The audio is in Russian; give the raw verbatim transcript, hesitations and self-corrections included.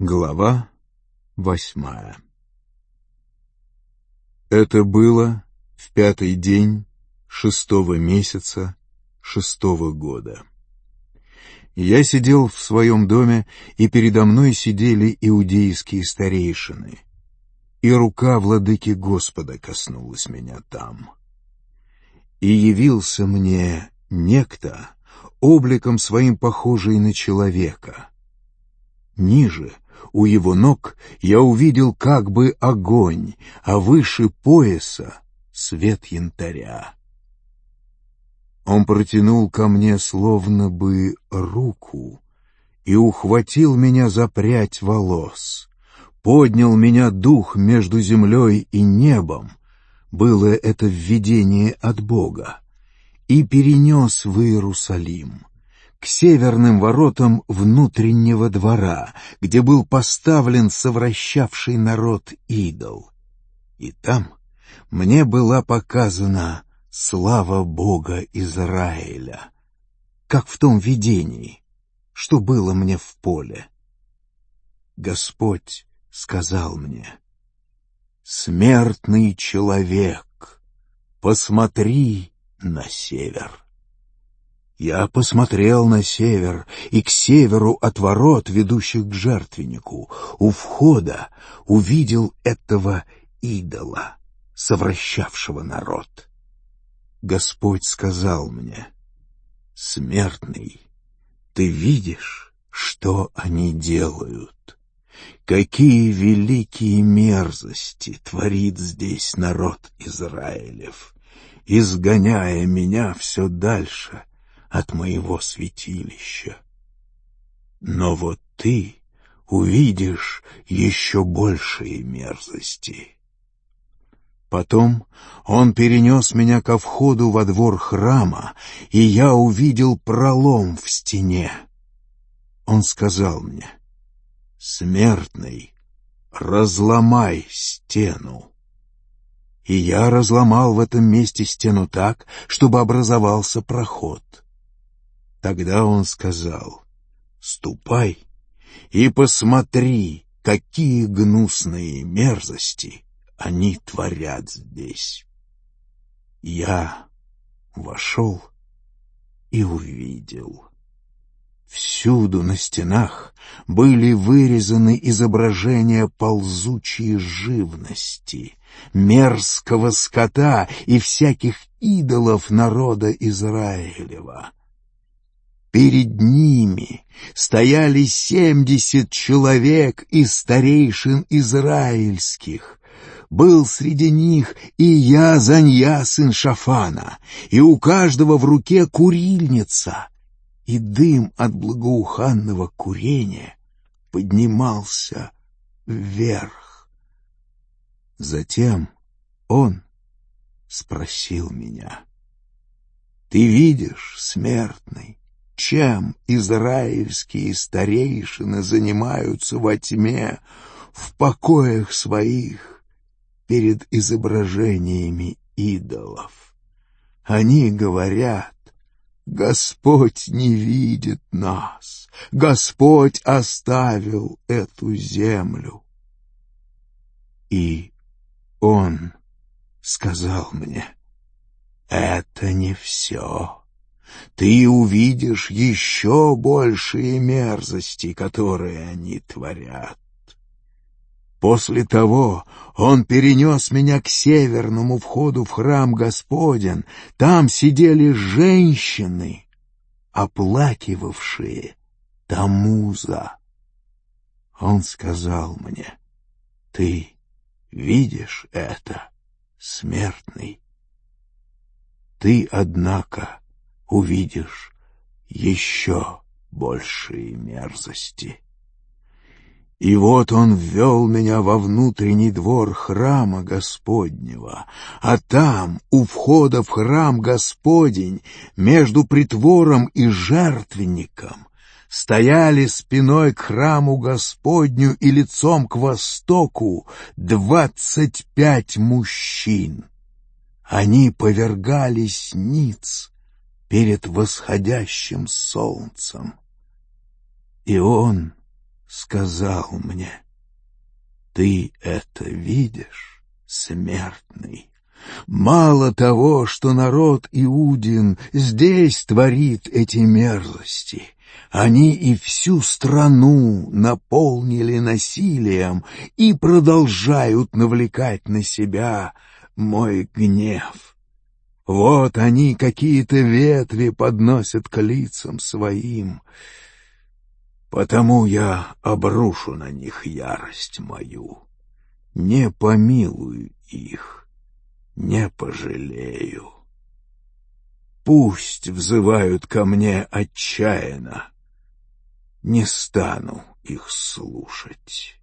Глава восьмая. Это было в пятый день шестого месяца шестого года. Я сидел в своем доме, и передо мной сидели иудейские старейшины, и рука владыки Господа коснулась меня там. И явился мне некто, обликом своим похожий на человека. Ниже, у его ног, я увидел как бы огонь, а выше пояса — свет янтаря. Он протянул ко мне словно бы руку и ухватил меня за прядь волос, поднял меня дух между землей и небом, было это введение от Бога, и перенес в Иерусалим, к северным воротам внутреннего двора, где был поставлен совращавший народ идол. И там мне была показана слава Бога Израиля, как в том видении, что было мне в поле. Господь сказал мне: «Смертный человек, посмотри на север». Я посмотрел на север, и к северу от ворот, ведущих к жертвеннику, у входа увидел этого идола, совращавшего народ. Господь сказал мне: «Смертный, ты видишь, что они делают? Какие великие мерзости творит здесь народ Израилев, изгоняя меня все дальше от моего святилища. Но вот ты увидишь еще большие мерзости». Потом он перенес меня ко входу во двор храма, и я увидел пролом в стене. Он сказал мне: «Смертный, разломай стену». И я разломал в этом месте стену так, чтобы образовался проход. Тогда он сказал: «Ступай и посмотри, какие гнусные мерзости они творят здесь». Я вошел и увидел. Всюду на стенах были вырезаны изображения ползучей живности, мерзкого скота и всяких идолов народа Израилева. Перед ними стояли семьдесят человек из старейшин израильских. Был среди них и Яазанья, сын Шафана, и у каждого в руке курильница, и дым от благоуханного курения поднимался вверх. Затем он спросил меня: «Ты видишь, смертный, чем израильские старейшины занимаются во тьме в покоях своих перед изображениями идолов? Они говорят: Господь не видит нас, Господь оставил эту землю». И он сказал мне: «Это не все. Ты увидишь еще большие мерзости, которые они творят». После того он перенес меня к северному входу в храм Господен. Там сидели женщины, оплакивавшие Тамуза. Он сказал мне: «Ты видишь это, смертный? Ты, однако, увидишь еще большие мерзости». И вот он ввел меня во внутренний двор храма Господнего, а там, у входа в храм Господень, между притвором и жертвенником, стояли спиной к храму Господню и лицом к востоку двадцать пять мужчин. Они повергались ниц перед восходящим солнцем. И он сказал мне: «Ты это видишь, смертный? Мало того, что народ Иудин здесь творит эти мерзости, они и всю страну наполнили насилием и продолжают навлекать на себя мой гнев. Вот они какие-то ветви подносят к лицам своим, потому я обрушу на них ярость мою, не помилую их, не пожалею. Пусть взывают ко мне отчаянно, не стану их слушать».